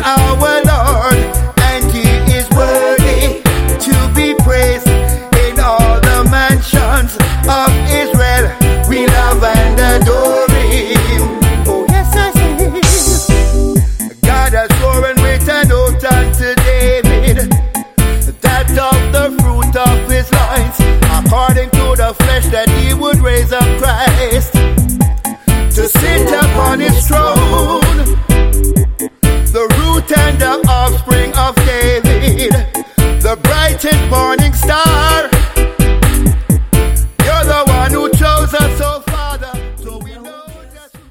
our Lord, and He is worthy to be praised in all the mansions of Israel. We love and adore Him. Oh yes, I say. God has sworn with an oath unto David that of the fruit of His loins, according to the flesh, that He would raise up Christ to sit upon His throne, the root and the offspring of David, the brightest morning star.